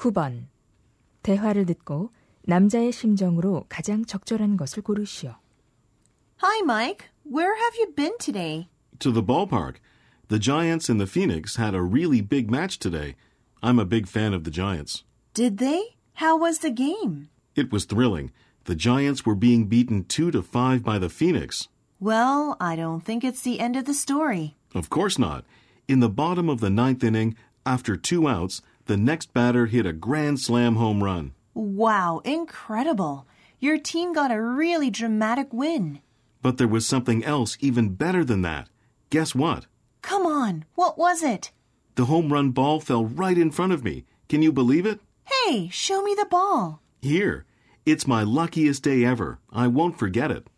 9번. 대화를 듣고 남자의 심정으로 가장 적절한 것을 고르시오. Hi, Mike. Where have you been today? To the ballpark. The Giants and the Phoenix had a really big match today. I'm a big fan of the Giants. Did they? How was the game? It was thrilling. The Giants were being beaten 2-5 by the Phoenix. Well, I don't think it's the end of the story. Of course not. In the bottom of the ninth inning, after 2 outs, the next batter hit a grand slam home run. Wow, incredible. Your team got a really dramatic win. But there was something else even better than that. Guess what? Come on, what was it? The home run ball fell right in front of me. Can you believe it? Hey, show me the ball. Here. It's my luckiest day ever. I won't forget it.